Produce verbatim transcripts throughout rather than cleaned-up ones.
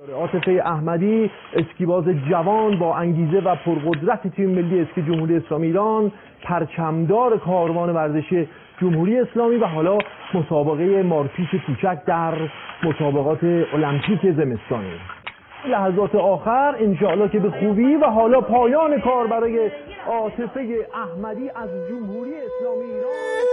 عاطفه احمدی، اسکیباز جوان با انگیزه و پرقدرت تیم ملی اسکی جمهوری اسلامی ایران، پرچمدار کاروان ورزشی جمهوری اسلامی و حالا مسابقه مارپیچ کوچک در مسابقات المپیک زمستانی. لحظات آخر انشاءالله که به خوبی و حالا پایان کار برای عاطفه احمدی از جمهوری اسلامی ایران.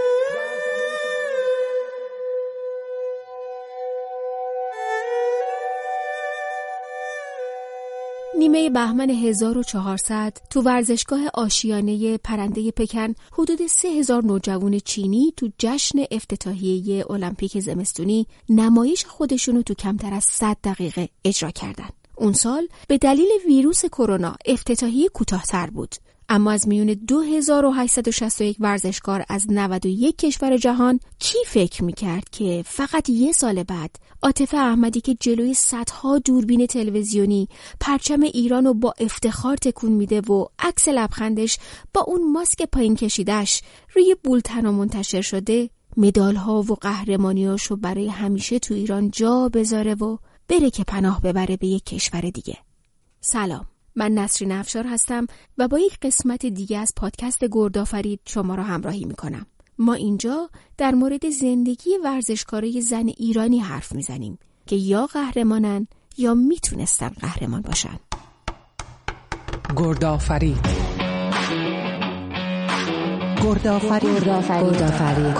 نیمه بهمن هزار و چهارصد تو ورزشگاه آشیانه پرنده پکن حدود سه هزار نوجوان چینی تو جشن افتتاحیه المپیک زمستونی نمایش خودشونو تو کمتر از صد دقیقه اجرا کردن. اون سال به دلیل ویروس کرونا افتتاحیه کوتاه‌تر بود، اما از میون دو هزار و هشتصد و شصت و یک ورزشکار از نود و یک کشور جهان کی فکر میکرد که فقط یه سال بعد عاطفه احمدی که جلوی صدها دوربین تلویزیونی پرچم ایرانو با افتخار تکون میده و عکس لبخندش با اون ماسک پایین کشیدش روی بولتن منتشر شده، مدال‌ها و قهرمانیاشو برای همیشه تو ایران جا بذاره و بره که پناه ببره به یک کشور دیگه. سلام، من نسرین افشار هستم و با یک قسمت دیگه از پادکست گردآفرید شما را همراهی میکنم. ما اینجا در مورد زندگی ورزشکارای زن ایرانی حرف میزنیم که یا قهرمانن یا میتونستن قهرمان باشن. گردآفرید گردآفرید گردآفرید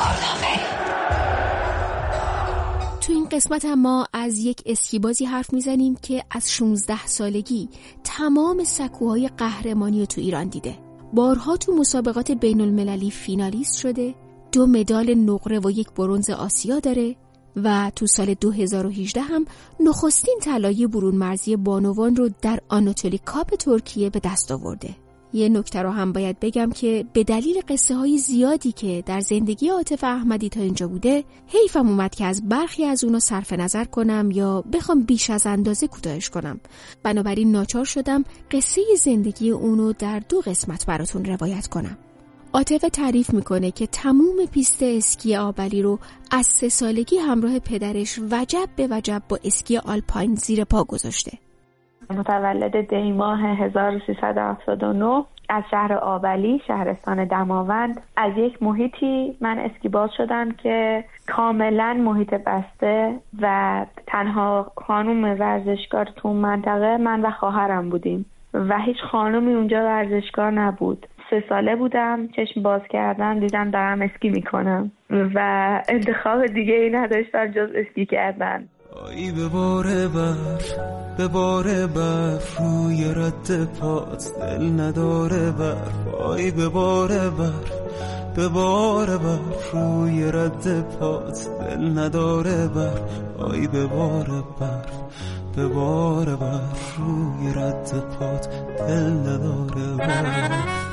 تو این قسمت هم ما از یک اسکیبازی حرف میزنیم که از شانزده سالگی تمام سکوهای قهرمانی تو ایران دیده. بارها تو مسابقات بین المللی فینالیست شده، دو مدال نقره و یک برنز آسیا داره و تو سال دو هزار و هجده هم نخستین طلای برون مرزی بانوان رو در آناتولی کاپ ترکیه به دست آورده. یه نکته رو هم باید بگم که به دلیل قصه های زیادی که در زندگی عاطفه احمدی تا اینجا بوده، حیفم اومد که از برخی از اونو صرف نظر کنم یا بخوام بیش از اندازه کوتاهش کنم. بنابراین ناچار شدم قصه زندگی اونو در دو قسمت براتون روایت کنم. عاطفه تعریف میکنه که تموم پیست اسکی آبلی رو از سه سالگی همراه پدرش وجب به وجب با اسکی آلپاین زیر پا گذاشته. متولد دی ماه هزار و سیصد و هفتاد و نه از شهر آبلی، شهرستان دماوند. از یک محیطی من اسکیباز شدم که کاملا محیط بسته و تنها خانوم ورزشکار تو اون منطقه من و خواهرم بودیم و هیچ خانومی اونجا ورزشکار نبود. سه ساله بودم، چشم باز کردم دیدم دارم اسکی میکنم و انتخاب دیگه ای نداشتم جز اسکی کردن. آی به باره برف به باره برف روی رد پات دل نداره برف. آی به باره برف به باره برف روی رد پات دل نداره برف. آی به باره برف به باره برف روی رد پات دل نداره برف.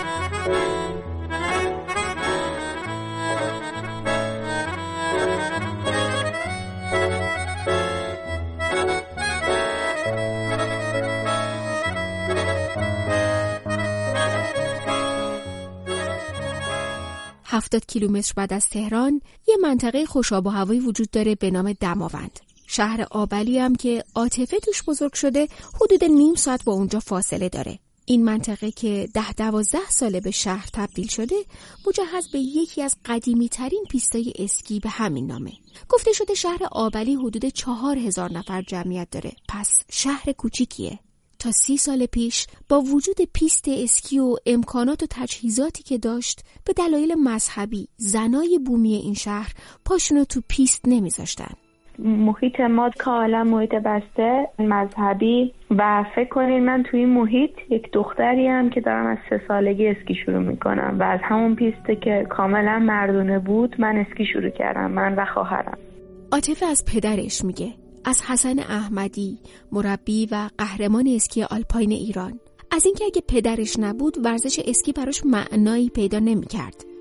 هفتاد کیلومتر بعد از تهران یه منطقه خوش آب و هوایی وجود داره به نام دماوند. شهر آبلی هم که عاطفه توش بزرگ شده حدود نیم ساعت با اونجا فاصله داره. این منطقه که ده دوازده ساله به شهر تبدیل شده مجهز به یکی از قدیمی ترین پیستای اسکی به همین نامه. گفته شده شهر آبلی حدود چهار هزار نفر جمعیت داره، پس شهر کوچیکیه. تا سی سال پیش با وجود پیست اسکی و امکانات و تجهیزاتی که داشت به دلایل مذهبی زنای بومی این شهر پاشونو تو پیست نمیذاشتن. محیط ما کاملا محیط بسته مذهبی و فکر کنین من توی این محیط یک دختری هم که دارم از سه سالگی اسکی شروع میکنم و از همون پیسته که کاملا مردونه بود من اسکی شروع کردم، من و خواهرم. عاطفه از پدرش میگه، از حسن احمدی، مربی و قهرمان اسکی آلپاین ایران، از اینکه اگه پدرش نبود ورزش اسکی براش معنایی پیدا نمی‌کرد.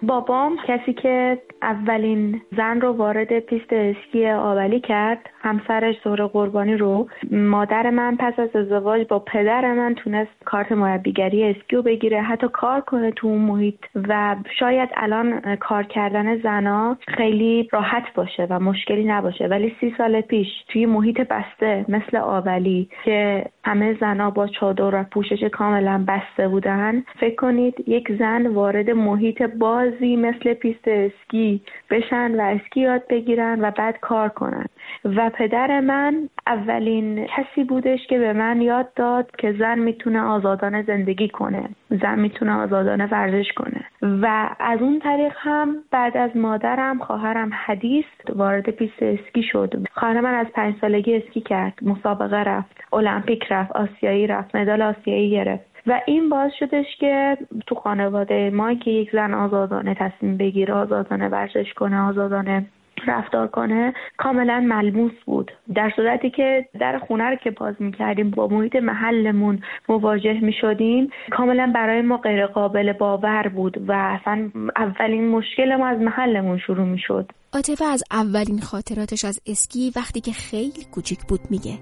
بابام کسی که اولین زن رو وارد پیست اسکی آبلی کرد، همسرش زهره قربانی رو. مادر من پس از ازدواج با پدر من تونست کارت مربیگری اسکی رو بگیره، حتی کار کنه تو اون محیط و شاید الان کار کردن زنا خیلی راحت باشه و مشکلی نباشه، ولی سی سال پیش توی محیط بسته مثل آبلی که همه زنا با چادر و پوشش کاملا بسته بودن، فکر کنید یک زن وارد محیط بازی مثل پیست اسکی بشن و اسکی یاد بگیرن و بعد کار کنن. و پدر من اولین کسی بودش که به من یاد داد که زن میتونه آزادانه زندگی کنه، زن میتونه آزادانه ورزش کنه. و از اون طریق هم بعد از مادرم خواهرم حدیث وارد پیست اسکی شد. خواهر من از پنج سالگی اسکی کرد، مسابقه رفت، المپیک رفت، آسیایی رفت، مدال آسیایی گرفت و این باعث شدش که تو خانواده ما که یک زن آزادانه تصمیم بگیره، آزادانه ورزش کنه، آزادانه رفتار کنه، کاملا ملموس بود. در صورتی که در خونه رو که باز می‌کردیم با محیط محلمون مواجه می‌شدیم، کاملا برای ما غیر قابل باور بود و اصلا اولین مشکل ما از محلمون شروع می‌شد. عاطفه از اولین خاطراتش از اسکی وقتی که خیلی کوچیک بود میگه.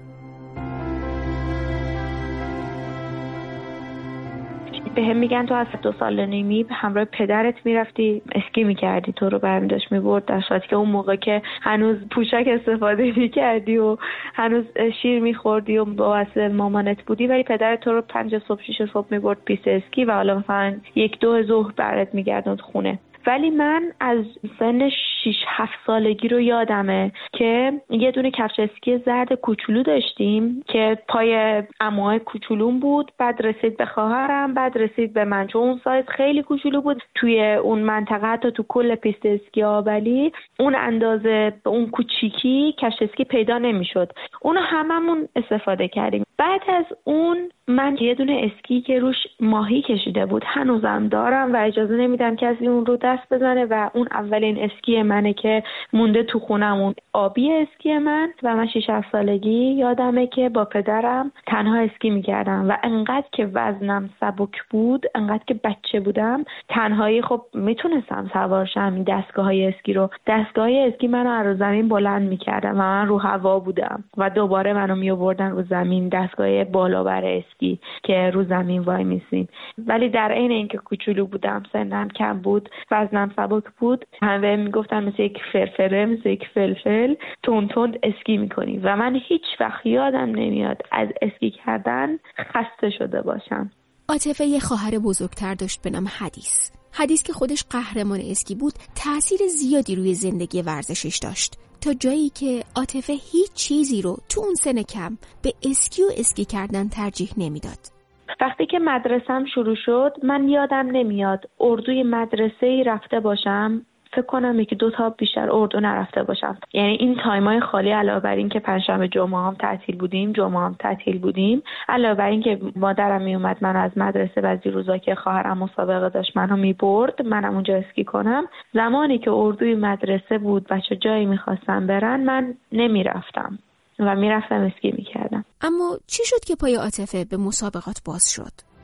به هم میگن تو از دو سال نیمی به همراه پدرت میرفتی اسکی میکردی، تو رو برمی داشت میبرد، در صورتی که اون موقع که هنوز پوشک استفاده میکردی و هنوز شیر میخوردی و با واسه مامانت بودی، ولی پدرت تو رو پنج صبح شیش صبح میبرد پیست اسکی و حالا مثلا یک دو ظهر برات میگردوند خونه. ولی من از سن شش هفت سالگی رو یادمه که یه دونه کفش اسکی زرد کوچولو داشتیم که پای عموهای کوچولوم بود، بعد رسید به خواهرم، بعد رسید به من، چون اون سایز خیلی کوچولو بود توی اون منطقه، حتی تو کل پیست اسکی آبلی اون اندازه اون کوچیکی کفش اسکی پیدا نمیشد. اونو هممون استفاده کردیم. بعد از اون من یه دونه اسکی که روش ماهی کشیده بود هنوزم دارم و اجازه نمیدم کسی اون رو دست بزنه و اون اولین اسکی منه که مونده تو خونمون، آبی اسکی من. و من شش هفت سالگی یادمه که با پدرم تنها اسکی میکردم و انقدر که وزنم سبک بود، انقدر که بچه بودم، تنهایی خب میتونستم سوار شم این دستگاه های اسکی رو. دستگاه های اسکی منو از زمین بلند میکردم و من رو هوا بودم و دوباره منو میآوردن رو زمین، دستگاه بالا بر اسکی که رو زمین وای میسیم. ولی در عین اینکه کوچولو بودم، سنم کم بود، وزنم سبک بود، همه میگفتن مثل یک فرفره، مثل یک فلفل تون تون اسکی میکنی و من هیچ وقت یادم نمیاد از اسکی کردن خسته شده باشم. عاطفه یه خواهر بزرگتر داشت به نام حدیث. حدیث که خودش قهرمان اسکی بود، تأثیر زیادی روی زندگی ورزشش داشت، تا جایی که عاطفه هیچ چیزی رو تو اون سن کم به اسکی و اسکی کردن ترجیح نمیداد. وقتی که مدرسم شروع شد، من یادم نمیاد اردوی مدرسه‌ای رفته باشم، فکر کنم یکی دو تا بیشتر اردو نرفته باشم. یعنی این تایمای خالی علاوه بر این که پنجشنبه جمعه هم تعطیل بودیم، جمعه هم تعطیل بودیم، علاوه بر این که مادرم می اومد من از مدرسه بعضی روزا که خواهرم مسابقه داشت منو میبرد منم اونجا اسکی کنم، زمانی که اردوی مدرسه بود بچه جایی میخواستن برن من نمیرفتم و میرفتم اسکی میکردم. اما چی شد که پای عاطفه به مسابقات باز شد؟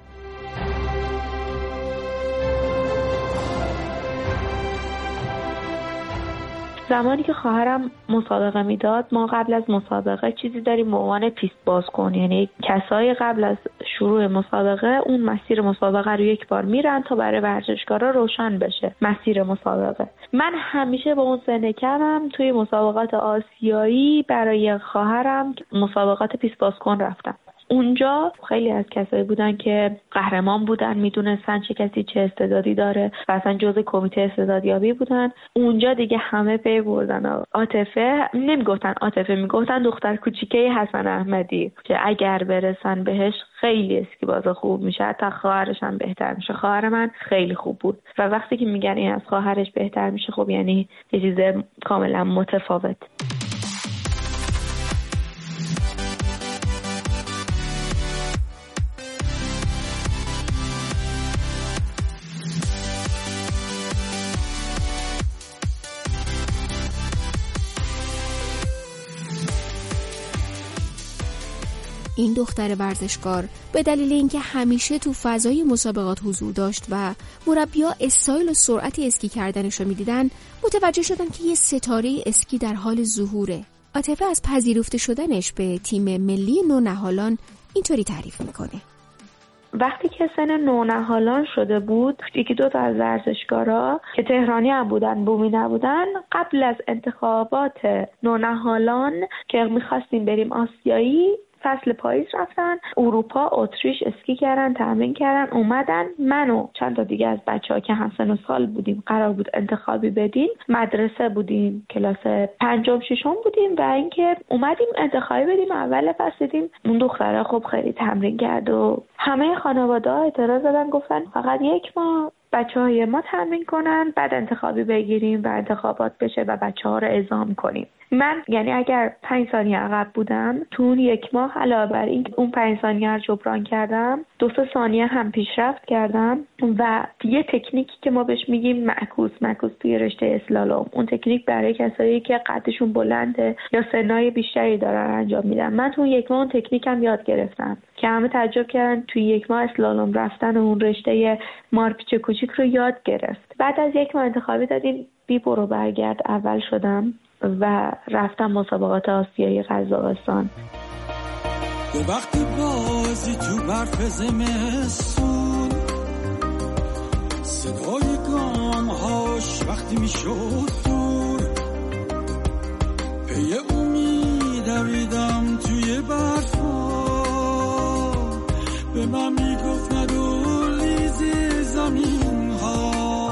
زمانی که خواهرم مسابقه میداد، ما قبل از مسابقه چیزی داریم به عنوان پیست بازکن، یعنی کسایی قبل از شروع مسابقه اون مسیر مسابقه رو یک بار میرن تا برای ورزشکارا روشن بشه مسیر مسابقه. من همیشه با اون سن کمم توی مسابقات آسیایی برای خواهرم مسابقات پیست بازکن رفتم. اونجا خیلی از کسایی بودن که قهرمان بودن، میدونستن چه کسی چه استعدادی داره و اصلا جزء کمیته استعدادیابی بودن. اونجا دیگه همه پی بردن عاطفه، نمیگفتن عاطفه، میگفتن دختر کوچیکه حسن احمدی که اگر برسن بهش خیلی اسکی باز خوب میشه، حتی خواهرش هم بهتر میشه. خواهر من خیلی خوب بود و وقتی که میگن این از خواهرش بهتر میشه، خب یعنی یه چیز کاملا متفاوت. این دختر ورزشکار به دلیل اینکه همیشه تو فضای مسابقات حضور داشت و مربی‌ها استایل و سرعت اسکی کردنش رو می‌دیدن، متوجه شدن که یه ستاره اسکی در حال ظهوره. عاطفه از پذیرفته شدنش به تیم ملی نونهالان اینطوری تعریف میکنه. وقتی که سن نونهالان شده بود، یکی دو تا از ورزشکارا که تهرانی هم بودن، بومی نبودن، قبل از انتخابات نونهالان که میخواستیم بریم آسیایی، فصل پاییز رفتن اروپا، اتریش اسکی کردن، تمرین کردن، اومدن. من و چند تا دیگه از بچه‌ها که همسن و سال بودیم، قرار بود انتخابی بدیم، مدرسه بودیم، کلاس پنجم ششم بودیم و اینکه اومدیم انتخابی بدیم. اول فصل دیدیم اون دختره خب خیلی تمرین کرد و همه خانواده‌ها اعتراض دادن، گفتن فقط یک ماه بچه‌های ما تمرین کنن، بعد انتخابی بگیریم و انتخابات بشه و بچه‌ها رو اعزام کنیم. من یعنی اگر پنج ثانیه عقب بودم تو اون یک ماه، علاوه بر این اون پنج ثانیه رو جبران کردم، دو سه ثانیه هم پیشرفت کردم و یه تکنیکی که ما بهش میگیم معکوس معکوس توی رشته اسلالوم، اون تکنیک برای کسایی که قدشون بلنده یا سنای بیشتری دارن انجام میدن. من تو یک ماه اون تکنیکم یاد گرفتم که همه تعجب کردن توی یک ماه اسلالوم رفتن و اون رشته مارپیچ کوچیک رو یاد گرفت. بعد از یک ماه انتخابی دادیم، بی برو برگرد اول شدم و رفتم مسابقات آسیایی قزاقستان. به وقتی بازی تو برف زمستون، صدای گامهاش وقتی میشد دور، پی امید دویدم توی برفا، به من میگفت ندور لیز زمین ها.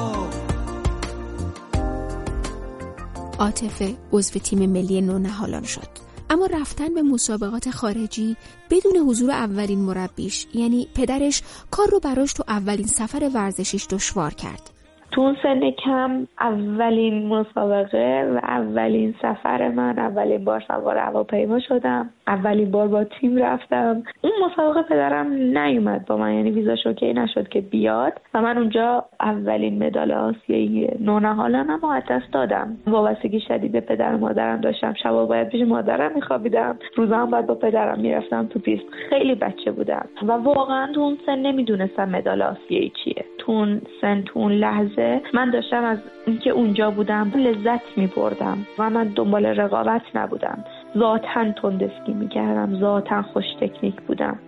عاطفه عضو تیم ملی نونهالان شد، اما رفتن به مسابقات خارجی بدون حضور اولین مربیش، یعنی پدرش، کار رو براش تو اولین سفر ورزشیش دشوار کرد. تو اون سن کم اولین مسابقه و اولین سفر من، اولین بار سوار هواپیما شدم، اولین بار با تیم رفتم. اون مسابقه پدرم نیومد با من، یعنی ویزاش اوکی نشد که بیاد و من اونجا اولین مدال آسیایی نونهالانم رو از دست دادم. وابستگی شدید به پدر و مادرم داشتم، شبا باید پیش مادرم میخوابیدم، روزا هم باید با پدرم میرفتم تو پیست. خیلی بچه بودم و واقعا تو اون سن نمیدونستم مدال آسیایی چیه. تو اون سن، تو اون لحظه من داشتم از اینکه اونجا بودم لذت می‌بردم و من دنبال رقابت نبودم. ذاتاً تند اسکی می‌کردم، ذاتاً خوش تکنیک بودم.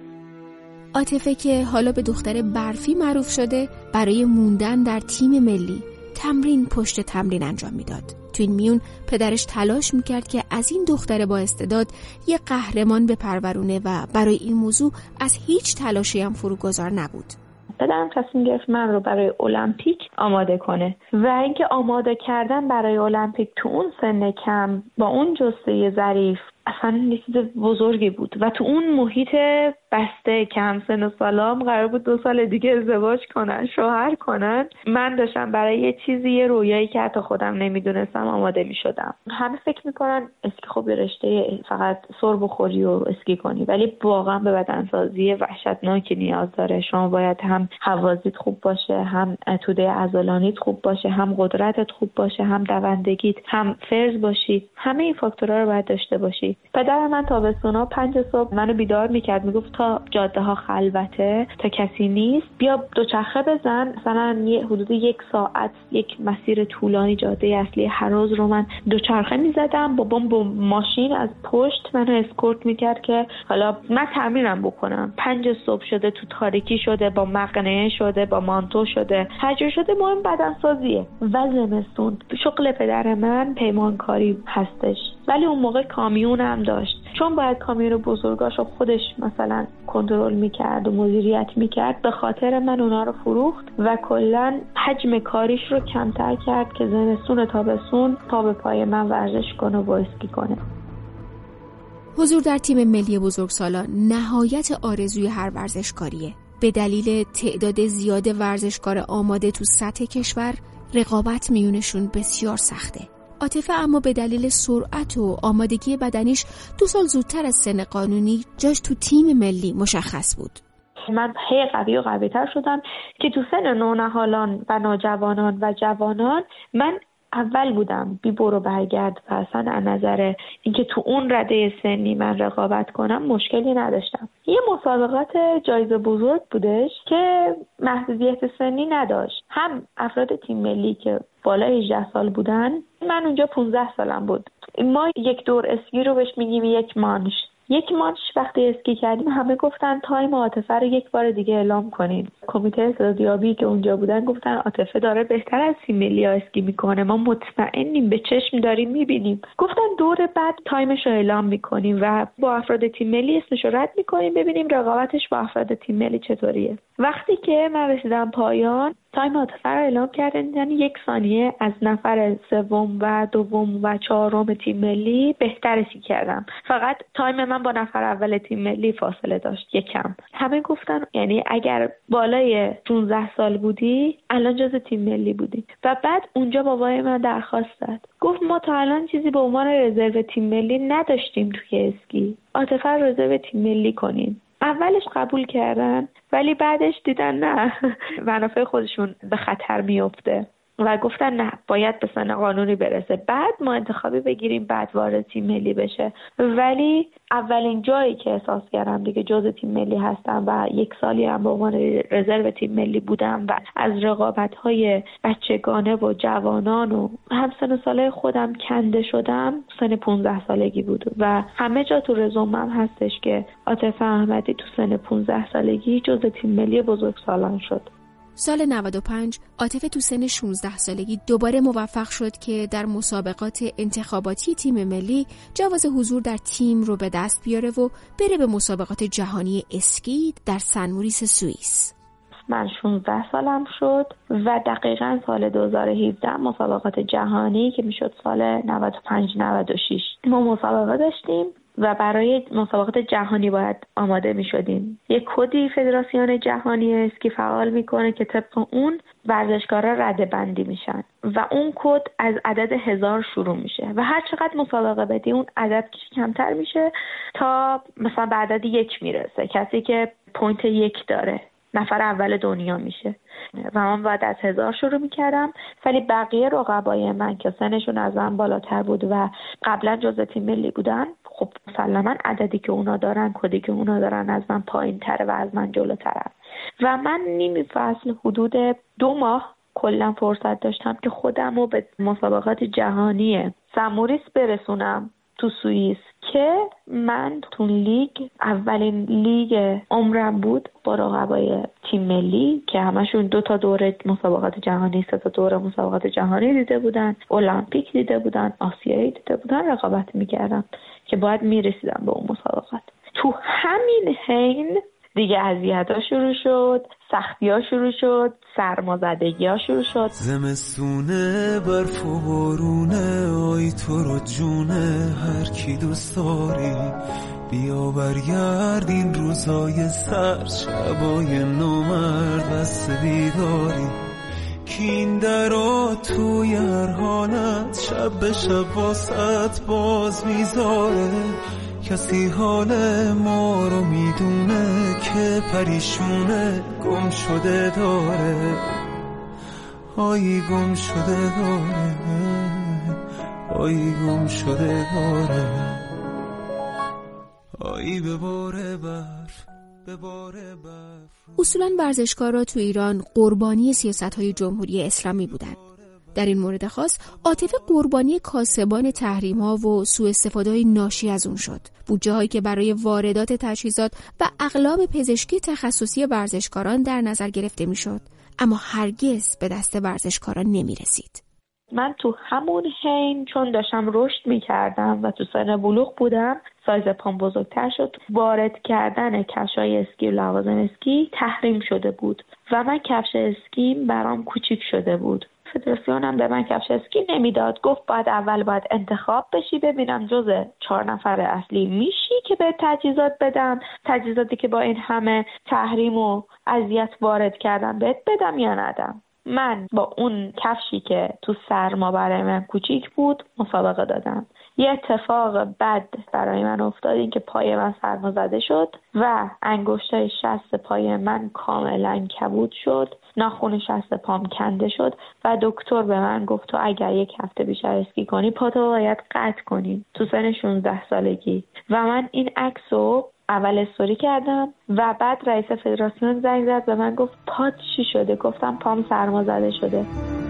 عاطفه که حالا به دختر برفی معروف شده، برای موندن در تیم ملی تمرین پشت تمرین انجام میداد. تو این میون پدرش تلاش میکرد که از این دختر با استعداد یه قهرمان بپرورونه و برای این موضوع از هیچ تلاشی هم فروگذار نبود. پدرم تصمیم گرفت من رو برای المپیک آماده کنه و اینکه آماده کردن برای المپیک تو اون سن کم با اون جثه ظریف اصلا یه چیز بزرگی بود و تو اون محیط بسته کم سن و سالام قرار بود دو سال دیگه ازدواج کنن، شوهر کنن. من داشتم برای یه چیزی، یه رویایی که حتی خودم نمیدونستم آماده میشدم. همه فکر میکنن اسکی خب رشته فقط سر بخوری و اسکی کنی، ولی واقعا به بدنسازی وحشتناکی نیاز داره. شما باید هم حوازیت خوب باشه، هم توده عضلانیت خوب باشه، هم قدرتت خوب باشه، هم دوندگیت، هم فرز باشی. همه این فاکتورها رو باید داشته باشی. پدر من تابستونا پنج صبح منو بیدار میکرد، میگفت تا جاده ها خلوته، تا کسی نیست، بیا دوچرخه بزن. مثلا یه حدود یک ساعت، یک مسیر طولانی جاده اصلی هر روز رو من دوچرخه میزدم. بابام با ماشین از پشت منو اسکورت میکرد که حالا من تمرینم بکنم. پنج صبح شده، تو تاریکی شده، با مقنعه شده، با مانتو شده، هر جور شده، مهم بدنسازیه. و زمستون شغل پدر من پیمانکاری هستش، ولی اون موقع کامیون هم داشت. چون باید کامیون بزرگاشو خودش مثلا کنترل میکرد و مدیریت میکرد، به خاطر من اونا رو فروخت و کلا حجم کاریش رو کمتر کرد که زمستون تابستون پا به پای من ورزش کنه و اسکی کنه. حضور در تیم ملی بزرگسالان نهایت آرزوی هر ورزشکاریه. به دلیل تعداد زیاد ورزشکار آماده تو سطح کشور، رقابت میونشون بسیار سخته. عاطفه اما به دلیل سرعت و آمادگی بدنیش دو سال زودتر از سن قانونی جاش تو تیم ملی مشخص بود. من هی قوی و قوی تر شدم که تو سن نونهالان و نوجوانان و جوانان من اول بودم، بی برو برگرد و اصلا از نظر اینکه تو اون رده سنی من رقابت کنم مشکلی نداشتم. یه مسابقات جایزه بزرگ بودش که محدودیت سنی نداشت، هم افراد تیم ملی که بالای هجده سال بودن، من اونجا پانزده سالم بود. ما یک دور اسکی رو بهش میگیم یک مانش. یک مانش وقتی اسکی کردیم همه گفتن تایم عاطفه رو یک بار دیگه اعلام کنین. کمیته استعدادیابی که اونجا بودن گفتن عاطفه داره بهتر از تیم ملی اسکی میکنه، ما مطمئنیم، به چشم داریم میبینیم. گفتن دور بعد تایمش رو اعلام میکنیم و با افراد تیم ملی اسمش رو رد میکنیم ببینیم رقابتش با افراد تیم ملی چطوریه. وقتی که من رسیدم پایان، تایم عاطفه رو اعلام کردن، یعنی یک ثانیه از نفر سوم و دوم و چهارم تیم ملی بهتر اسکی کردم. فقط تایم من با نفر اول تیم ملی فاصله داشت یکم. همه گفتن یعنی اگر بالای پانزده سال بودی الان جز تیم ملی بودی. و بعد اونجا بابای من درخواست داد، گفت ما تا الان چیزی به عنوان رزرو تیم ملی نداشتیم توی اسکی، عاطفه رو رزرو تیم ملی کنیم. اولش قبول کردن ولی بعدش دیدن نه، منافع خودشون به خطر میفته و گفتن نه، باید به سن قانونی برسه، بعد ما انتخابی بگیریم، بعد وارد تیم ملی بشه. ولی اولین جایی که احساس کردم دیگه جزء تیم ملی هستم و یک سالی هم به عنوان رزرو تیم ملی بودم و از رقابت‌های بچگانه و جوانان و همسن و سال خودم کنده شدم، سن پانزده سالگی بود و همه جا تو رزومم هستش که عاطفه احمدی تو سن پانزده سالگی جزء تیم ملی بزرگسالان شد. سال نود و پنج عاطفه تو سن شانزده سالگی دوباره موفق شد که در مسابقات انتخاباتی تیم ملی جواز حضور در تیم رو به دست بیاره و بره به مسابقات جهانی اسکی در سن موریس سوئیس. من شانزده سالم شد و دقیقاً سال دو هزار و هفده مسابقات جهانی که میشد سال نود و پنج نود و شش ما مسابقه داشتیم و برای مسابقات جهانی باید آماده می شدیم. یک کدی فدراسیون جهانی اسکی فعال میکنه که طبق اون ورزشکارا رده بندی میشن و اون کد از عدد هزار شروع میشه و هر چقدر مسابقه بدی اون عدد کمتر میشه تا مثلا به عدد یک میرسه. کسی که پوینت یک داره نفر اول دنیا میشه و من باید از هزار شروع میکردم. ولی بقیه رقبای من که سنشون از من بالاتر بود و قبلا جزء تیم ملی بودن، خب مسلما عددی که اونا دارن، کدی که اونا دارن از من پایین تره و از من جلوترن و من نیم فصل حدود دو ماه کلا فرصت داشتم که خودم رو به مسابقات جهانی سن موریس برسونم تو سوئیس که من تو لیگ اولین لیگ عمرم بود با رقبای تیم ملی که همشون دو تا دوره مسابقات جهانی، سه تا دوره مسابقات جهانی دیده بودن، المپیک دیده بودن، آسیایی دیده بودن، رقابت میکردم که باید میرسیدم به اون مسابقات. تو همین حین دیگه اذیت‌ها شروع شد، سختی‌ها شروع شد، سرمازدگی‌ها شروع شد. زمستونه برف و بارونه، آی تو رو جونه هر کی دوست داری، بیا برگرد این روزای سر، شبای نامرد بس بیداری، کین درا توی هر حالت، شب به شب واسط باز میذاره، کسی حال ما رو میدونه که پریشونه، گم شده داره، آی گم شده داره، آی گم شده داره، آی به باره برف، به باره برف. اصولاً ورزشکارا تو ایران قربانی سیاست‌های جمهوری اسلامی بودن. در این مورد خاص عاطفه قربانی کاسبان تحریم‌ها و سوء استفاده‌های ناشی از اون شد. بودجه‌هایی که برای واردات تجهیزات و اقلام پزشکی تخصصی ورزشکاران در نظر گرفته می‌شد، اما هرگز به دست ورزشکاران نمی‌رسید. من تو همون حین چون داشتم رشد می‌کردم و تو سن بلوغ بودم، سایز پام بزرگتر شد، وارد کردن کفش‌های اسکی و لوازم اسکی تحریم شده بود و من کفش اسکی برام کوچیک شده بود. فدراسیون هم به من کفش اسکی نمیداد، گفت باید اول باید انتخاب بشی ببینم جزء چهار نفر اصلی میشی که به تجهیزات بدم، تجهیزاتی که با این همه تحریم و اذیت وارد کردم بهت بدم یا ندم. من با اون کفشی که تو سرما برای من کوچیک بود مسابقه دادم. یه اتفاق بد برای من افتاد، این که پای من سرمازده شد و انگشتای شست پای من کاملا کبود شد، ناخن شست پام کنده شد و دکتر به من گفت تو اگر یک هفته بیشتر اسکی کنی پاتو باید قطع کنی تو سن شانزده سالگی. و من این عکسو اول استوری کردم و بعد رئیس فدراسیون زنگ زد به من گفت پات چی شده؟ گفتم پام سرمازده شده.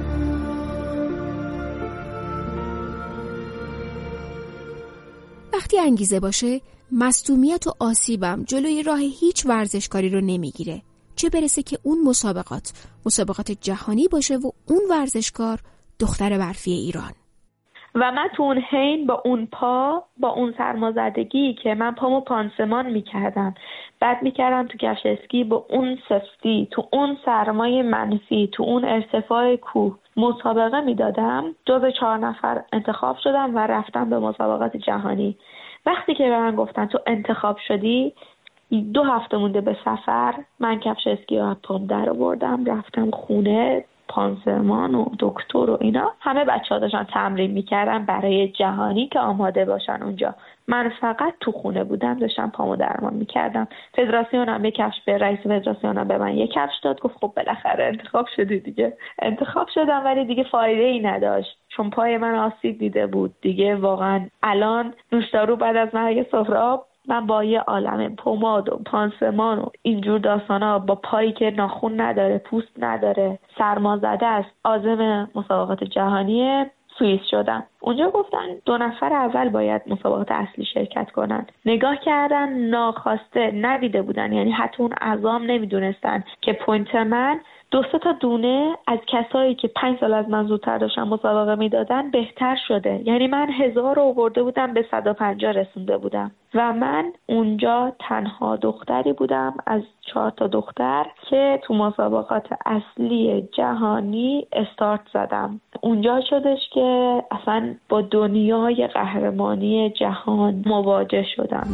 وقتی انگیزه باشه، مصدومیت و آسیبم جلوی راه هیچ ورزشکاری رو نمیگیره، چه برسه که اون مسابقات مسابقات جهانی باشه و اون ورزشکار دختر برفی ایران. و من تو اون حین با اون پا، با اون سرمازدگی که من پامو پانسمان میکردم، بعد میکردم تو کفش اسکی با اون سفتی، تو اون سرمای منفی، تو اون ارتفاع کوه مسابقه میدادم، جز چهار نفر انتخاب شدم و رفتم به مسابقات جهانی. وقتی که به من گفتن تو انتخاب شدی، دو هفته مونده به سفر، من کفش اسکی رو از پام در آوردم، رفتم خونه، پانسمان و دکتر و اینا همه بچه‌ها داشتن تمرین میکردن برای جهانی که آماده باشن اونجا. من فقط تو خونه بودم، داشتم پامو درمان میکردم. فدراسیون هم یک کفش به رئیس فدراسیون هم به من یک کفش داد، گفت خب بالاخره انتخاب شدی دیگه. انتخاب شدم ولی دیگه فایده ای نداشت چون پای من آسیب دیده بود دیگه. واقعا الان نوشدارو بعد از مرگ سهراب من با یه عالم پماد و پانسمان و اینجور داستانا، با پایی که ناخن نداره، پوست نداره، سرمازده است، عازم مسابقات جهانی سوئیس شدم. اونجا گفتن دو نفر اول باید مسابقات اصلی شرکت کنن. نگاه کردن ناخواسته، ندیده بودن، یعنی حتی اون اعضام نمیدونستن که پوینت من دو سه تا دونه از کسایی که پنج سال از من زودتر داشتن مسابقه میدادن بهتر شده. یعنی من هزار رو آورده بودم به صد و پنجاه رسونده بودم و من اونجا تنها دختری بودم از چهار تا دختر که تو مسابقات اصلی جهانی استارت زدم. اونجا شدش که اصلا با دنیای قهرمانی جهان مواجه شدم.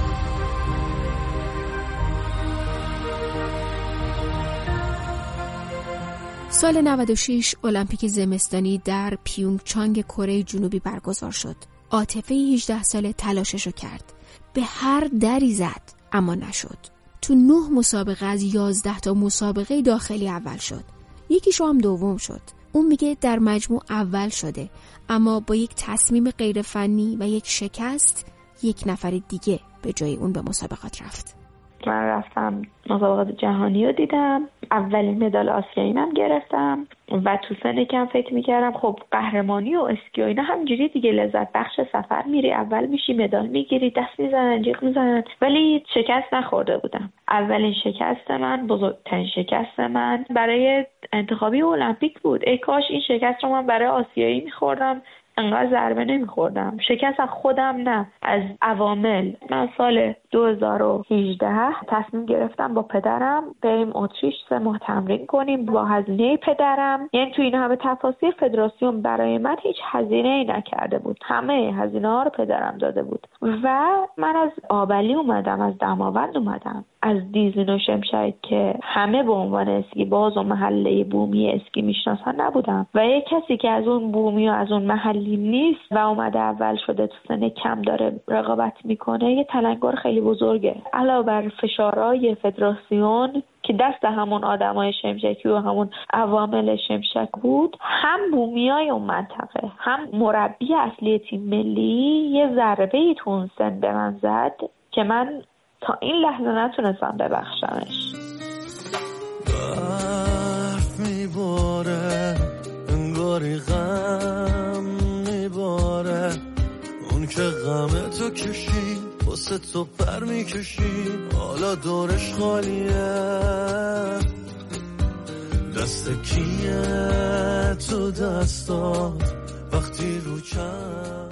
سال نود و شش المپیک زمستانی در پیونگچانگ کره جنوبی برگزار شد. عاطفه هجده ساله تلاششو کرد. به هر دری زد اما نشد. تو نه مسابقه از یازده تا مسابقه داخلی اول شد. یکیشو هم دوم شد. اون میگه در مجموع اول شده اما با یک تصمیم غیر فنی و یک شکست یک نفر دیگه به جای اون به مسابقات رفت. من رفتم مسابقات جهانی رو دیدم، اولین مدال آسیایی هم گرفتم و تو سن کم فکر میکردم خب قهرمانی و اسکی و اینا همجوری دیگه لذت بخش سفر، میری اول میشی مدال میگیری، دست میزنن جیغ میزنن، ولی شکست نخورده بودم. اولین شکست من، بزرگترین شکست من برای انتخابی المپیک بود. ای کاش این شکست رو من برای آسیایی میخوردم، انقدر ضربه نمیخوردم. شکست از خودم نه، از عوامل. من سال دو هزار و هجده تصمیم گرفتم با پدرم بریم اتریش سه ماه تمرین کنیم با هزینه پدرم. یعنی تو این همه تفاصیل فدراسیون برای من هیچ هزینه ای نکرده بود، همه هزینه ها رو پدرم داده بود و من از آبلی اومدم، از دماوند اومدم، از دیزین و شمشک که همه به عنوان اسکی باز و محله بومی اسکی میشناسن نبودم و یک کسی که از اون بومی و از اون محلی نیست و اومده اول شده تو سن کم داره رقابت میکنه، یه تلنگر خیلی بزرگه. علاوه بر فشارهای فدراسیون که دست همون آدمای شمشکی و همون عوامل شمشک بود، هم بومیای اون منطقه هم مربی اصلی تیم ملی یه ضربه‌ای تو اون سن به من زد که من تا این لحظه نتونستم ببخشمش. برف میباره انگاری غم میباره، اون که غم تو کشید واسه تو پر میکشید، حالا دورش خالیه، دست کیه تو دستات وقتی رو چند.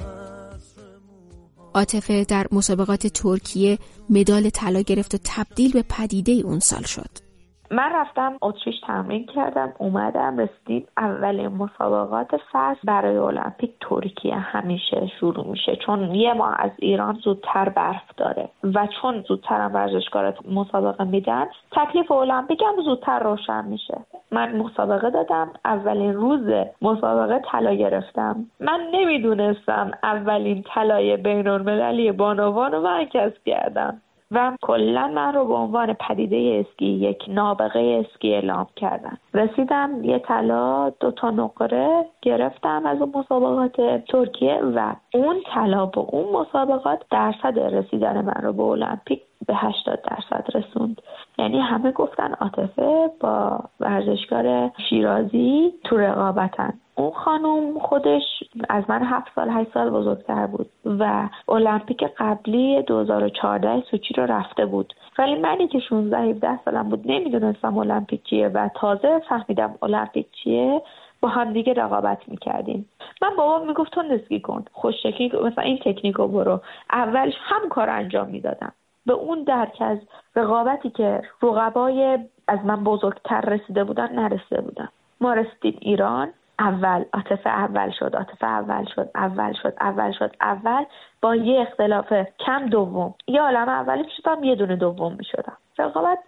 عاطفه در مسابقات ترکیه مدال طلا گرفت و تبدیل به پدیده اون سال شد. من رفتم اتریش تمرین کردم، اومدم رسیدیم اولین مسابقات فصل برای المپیک ترکیه همیشه شروع میشه، چون یه ماه از ایران زودتر برف داره و چون زودتر هم ورزشکارات مسابقه میدن، تکلیف المپیک هم زودتر روشن میشه. من مسابقه دادم، اولین روز مسابقه طلا گرفتم. من نمیدونستم اولین طلای بین‌المللی بانوان رو من کسب کردم و کلا من رو به عنوان پدیده اسکی یک نابغه اسکی اعلام کردن. رسیدم یه طلا دو تا نقره گرفتم از اون مسابقات ترکیه و اون طلا با اون مسابقات درصد رسیدن من رو به المپیک به هشتاد درصد رسوند. یعنی همه گفتن عاطفه با ورزشکار شیرازی تو رقابتن. اون خانوم خودش از من هفت سال هشت سال بزرگتر بود و المپیک قبلی دو هزار و چهارده سوچی رو رفته بود، ولی منی که شانزده هفده سالم بود نمیدونستم المپیک چیه و تازه فهمیدم المپیک چیه، با هم دیگه رقابت میکردیم. من بابام میگفت تو اسکی کن، خوششکی مثلا این تکنیکو برو. اولش هم کار انجام میدادم، به اون درک از رقابتی که رقبای از من بزرگتر رسیده بودن نرسیده بودم. ما رسیدیم ایران، اول عاطفه اول شد عاطفه اول شد اول شد اول شد اول با یه اختلاف کم دوم. یه عالم اولی میشدم، یه دونه دوم میشدم. رقابت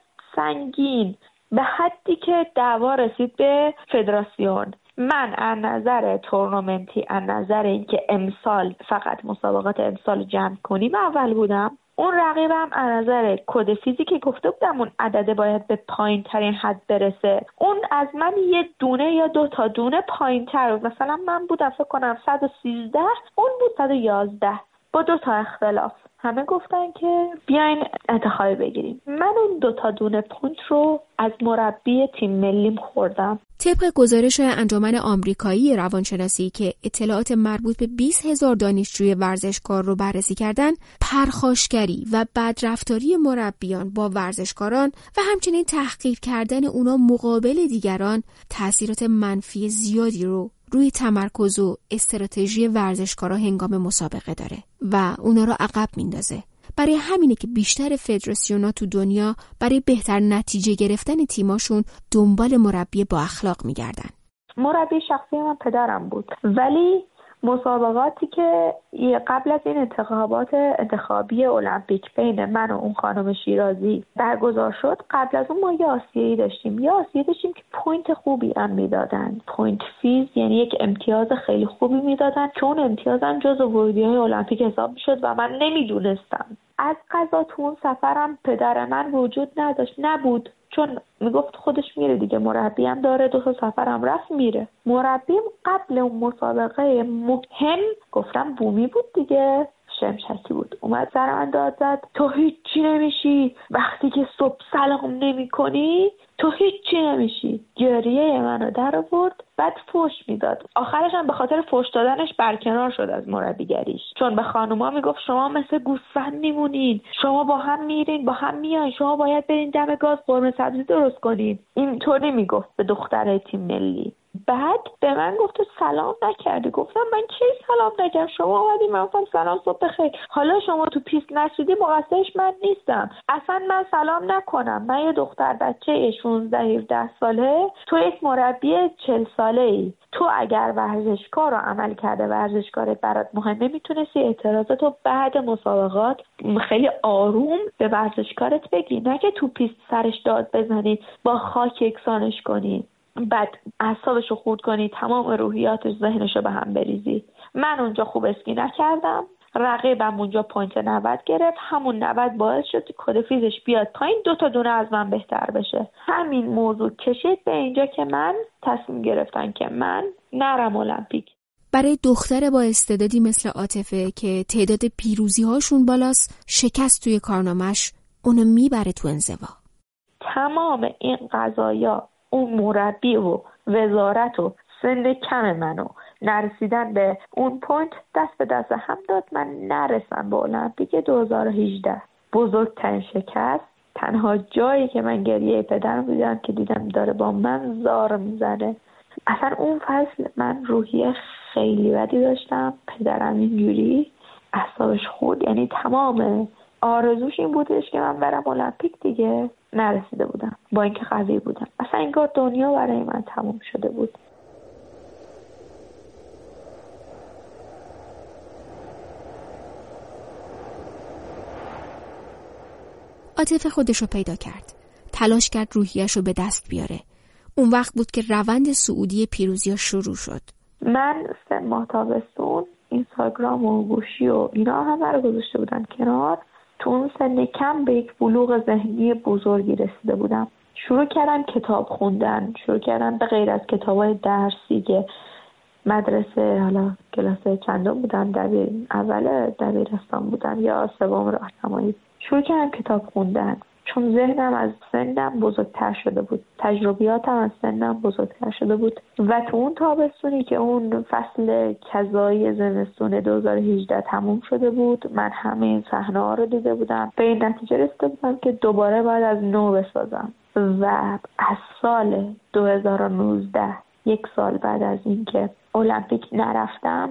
سنگین به حدی که دعوا رسید به فدراسیون. من از نظر تورنمنتی، از نظر اینکه امسال فقط مسابقات امسال جمع کنیم اول بودم. اون رقیبم از نظر کد فیزیکی گفته بودم اون عدده باید به پایین ترین حد برسه، اون از من یه دونه یا دو تا دونه پایین تر بود. مثلا من بودم فکر کنم صد و سیزده، اون بود صد و یازده با دو تا اختلاف. همه گفتن که بیاین انتخابی بگیریم. من اون دو تا دونه پوینت رو از مربی تیم ملیم خوردم. طبق گزارش انجمن آمریکایی روانشناسی که اطلاعات مربوط به بیست هزار دانشجوی ورزشکار رو بررسی کردن، پرخاشگری و بدرفتاری مربیان با ورزشکاران و همچنین تحقیر کردن اونا مقابل دیگران تأثیرات منفی زیادی رو روی تمرکز و استراتژی ورزشکارا هنگام مسابقه داره و اونا رو عقب میندازه. برای همینه که بیشتر فدراسیونا تو دنیا برای بهتر نتیجه گرفتن تیماشون دنبال مربی با اخلاق میگردن. مربی شخصی من پدرم بود، ولی مسابقاتی که قبل از این انتخابات انتخابی المپیک بین من و اون خانم شیرازی برگزار شد، قبل از اون ما یه آسیایی داشتیم. یه آسیایی داشتیم که پوینت خوبی هم میدادن، پوینت فیز، یعنی یک امتیاز خیلی خوبی میدادن که اون امتیاز هم جزو ورودی‌های المپیک حساب میشد و من نمیدونستم. از قضا تو اون سفرم پدر من وجود نداشت، نبود، چون میگفت خودش میره دیگه، مربی هم داره، دو تا سفرم رفت میره. مربیم قبل اون مسابقه مهم گفتم بومی بود دیگه، شمشکی بود، اومد سر من داد زد تو هیچی نمیشی، وقتی که صبح سلام نمی کنی تو هیچی نمیشی. گریه منو در آورد، بعد فوش میداد. آخرش هم به خاطر فوش دادنش برکنار شد از مربیگریش، چون به خانوما میگفت شما مثل گوسفند میمونین، شما با هم میرین با هم میاین، شما باید برین دم گاز قرمه سبزی درست کنین. اینطوری میگفت به دخترای تیم ملی. بعد به من گفت تو سلام نکردی. گفتم من کی سلام نکردم؟ شما اومدی من گفتم سلام صبح بخیر، حالا شما تو پیست نشدی مقصرش من نیستم. اصلا من سلام نکنم، من یه دختر بچه شانزده هفده ساله، تو یک مربی چهل ساله ای، تو اگر ورزشکار رو عمل کرده ورزشکارت برات مهمه میتونستی اعتراضاتو بعد مسابقات خیلی آروم به ورزشکارت بگی، نه که تو پیست سرش داد بزنی، با خاک یکسانش کنی، بعد اعصابشو خورد کنی، تمام روحیاتش ذهنشو به هم بریزی. من اونجا خوب اسکی نکردم، رقیبم اونجا پوینت نود گرفت، همون نود باعث شد کد فیزش بیاد پایین، دو تا دونه از من بهتر بشه. همین موضوع کشید به اینجا که من تصمیم گرفتن که من نرم المپیک. برای دختر با استعدادی مثل عاطفه که تعداد پیروزی هاشون بالاست، شکست توی کارنامه‌اش اونو میبره تو انزوا. تمام این قضایا، اون مربی و وزارت و سن کم منو نرسیدن به اون پوینت دست به دست هم داد من نرسم به المپیک دو هزار و هجده. بزرگترین شکست، تنها جایی که من گریه پدرم دیدم که دیدم داره با من زار میزنه. اصلا اون فصل من روحیه خیلی بدی داشتم، پدرم اینجوری اعصابش خورد، یعنی تمام آرزوش این بودش که من برم المپیک دیگه، نرسیده بودم با اینکه قوی بودم. اصلا انگار دنیا برای من تموم شده بود. عاطفه خودش رو پیدا کرد، تلاش کرد روحیه‌ش رو به دست بیاره. اون وقت بود که روند صعودی پیروزی‌ها شروع شد. من سه ماه تابستون اینستاگرام و گوشی و اینا همه رو گذاشته بودن کنار. تو اون سن کم به یک بلوغ ذهنی بزرگی رسیده بودم. شروع کردم کتاب خوندن، شروع کردم به غیر از کتابای درسی که مدرسه حالا کلاس چندم بودن، دبیر اول دبیرستان بودن یا سوم راهنمایی، شروع کردم کتاب خوندن چون ذهنم از سنم بزرگتر شده بود، تجربیاتم از سنم بزرگتر شده بود و تو اون تابستونی که اون فصل کذایی زمستون دو هزار و هجده تموم شده بود، من همه این صحنه ها رو دیده بودم، به این نتیجه رسیده بودم که دوباره باید از نو بسازم و از سال دو هزار و نوزده، یک سال بعد از اینکه المپیک نرفتم،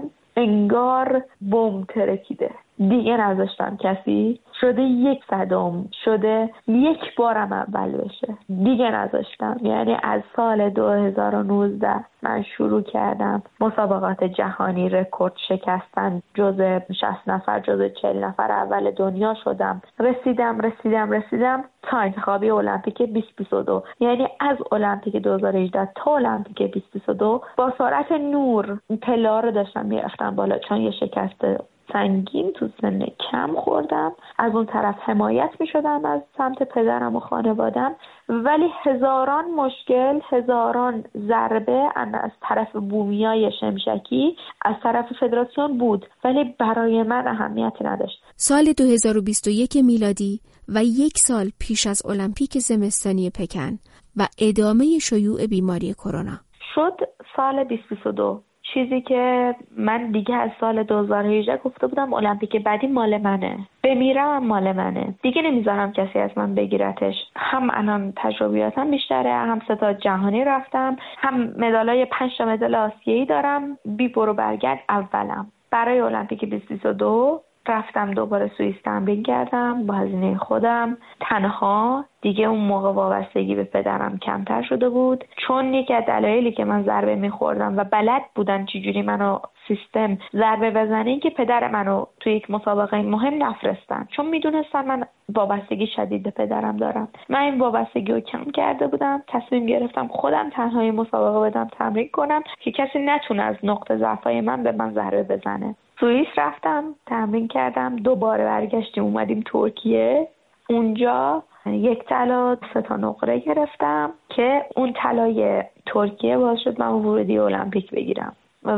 انگار بمب ترکیده. دیگه نذاشتم کسی شده یک صدم شده یک بارم اول بشه، دیگه نذاشتم. یعنی از سال دو هزار و نوزده من شروع کردم مسابقات جهانی رکورد شکستن، جزء شصت نفر جزء چهل نفر اول دنیا شدم، رسیدم رسیدم رسیدم تا انتخابی المپیک بیست بیست و دو. یعنی از المپیک دو هزار و هجده تا المپیک بیست بیست و دو با سرعت نور پلا رو داشتم میرفتم بالا، چون یه شکست سنگین تو سن کم خوردم. از اون طرف حمایت می شدم از سمت پدرم و خانوادم، ولی هزاران مشکل، هزاران ضربه از طرف بومیای شمشکی از طرف فدراسیون بود، ولی برای من اهمیتی نداشت. سال دو هزار و بیست و یک میلادی و یک سال پیش از المپیک زمستانی پکن و ادامه شیوع بیماری کرونا شد سال بیست بیست و دو. چیزی که من دیگه از سال دو هزار و هجده گفته بودم المپیک بعدی مال منه، بمیرم مال منه، دیگه نمیذارم کسی از من بگیرتش. هم الان تجربیاتم بیشتره، هم سه تا جهانی رفتم، هم مدالای پنج تا مدال آسیایی دارم، بی برو برگرد اولم. برای المپیک بیست بیست و دو رفتم دوباره سوئیس تمرین کردم با هزینه خودم تنها. دیگه اون موقع وابستگی به پدرم کمتر شده بود، چون یکی از دلایلی که من ضربه میخوردم و بلد بودن چجوری منو سیستم ضربه بزنه این که پدر منو توی یک مسابقه مهم نفرستن، چون میدونستن من وابستگی شدید به پدرم دارم. من این وابستگی رو کم کرده بودم، تصمیم گرفتم خودم تنهایی مسابقه بدم تمرین کنم که کسی نتونه از نقطه ضعفای من به من ضربه بزنه. سوئیس رفتم تمرین کردم، دوباره برگشتیم اومدیم ترکیه. اونجا یک طلا سه تا نقره گرفتم که اون طلای ترکیه باعث شد من ورودی المپیک بگیرم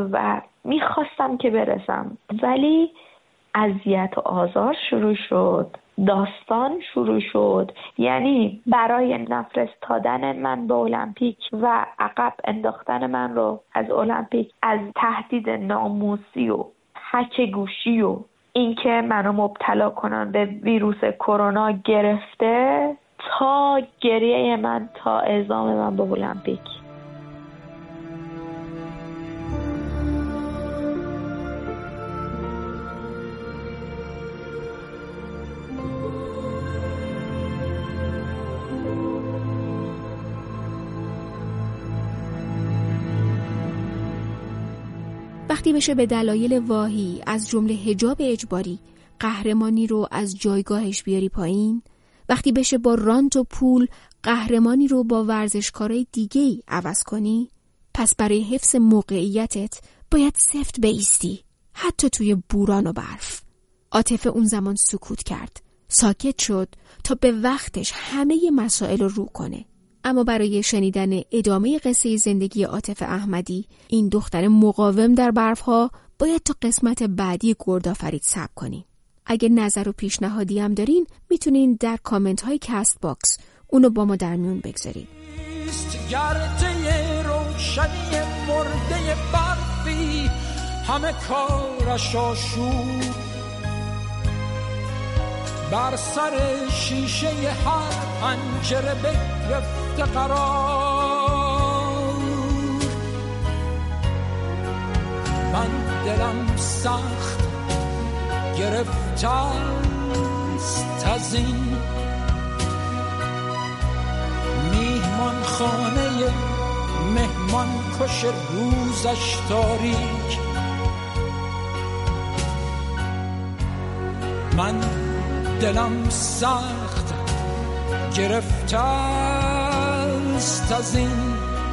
و میخواستم که برسم، ولی اذیت و آزار شروع شد، داستان شروع شد. یعنی برای نفرستادن من به المپیک و عقب انداختن من رو از المپیک، از تهدید ناموسی و هک گوشی و اینکه منو مبتلا کنن به ویروس کرونا گرفته تا گریه من، تا اعزام من به المپیک. وقتی بشه به دلایل واهی از جمله حجاب اجباری قهرمانی رو از جایگاهش بیاری پایین، وقتی بشه با رانت و پول قهرمانی رو با ورزشکارای دیگه‌ای عوض کنی، پس برای حفظ موقعیتت باید سفت بایستی، حتی توی بوران و برف. عاطفه اون زمان سکوت کرد، ساکت شد تا به وقتش همه مسائل رو رو کنه. اما برای شنیدن ادامه قصه زندگی عاطفه احمدی، این دختر مقاوم در برفها، باید تا قسمت بعدی گردآفرید صبر کنین. اگه نظر و پیشنهادی هم دارین میتونین در کامنت های کست باکس اونو با ما در میون بگذارید. گرده روشنی مرده برفی همه کارش آشود، بر سر شیشه هر پنجره بگرفته قرار. من دلم سخت گرفته است از این میهمان خانه مهمان کش روزش تاریک. من دلم سخت گرفته است از این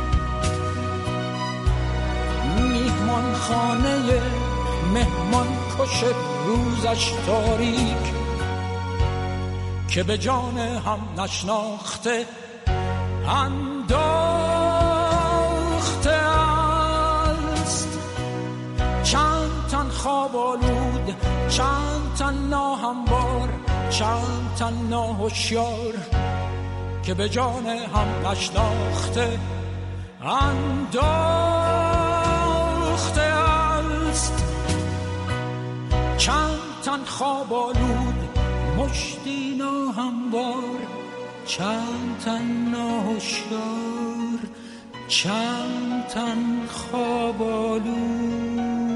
میهمان خانه مهمان کش روزش تاریک که به جان هم نشناخته انداخته است. چند تن خواب آلود، چند تن ناهموار، چند تن ناهوشیار که به جان هم نشناخته انداخته است. چند تن خواب آلود، مشتی ناهموار، چند تن ناهوشیار، چند تن خواب آلود.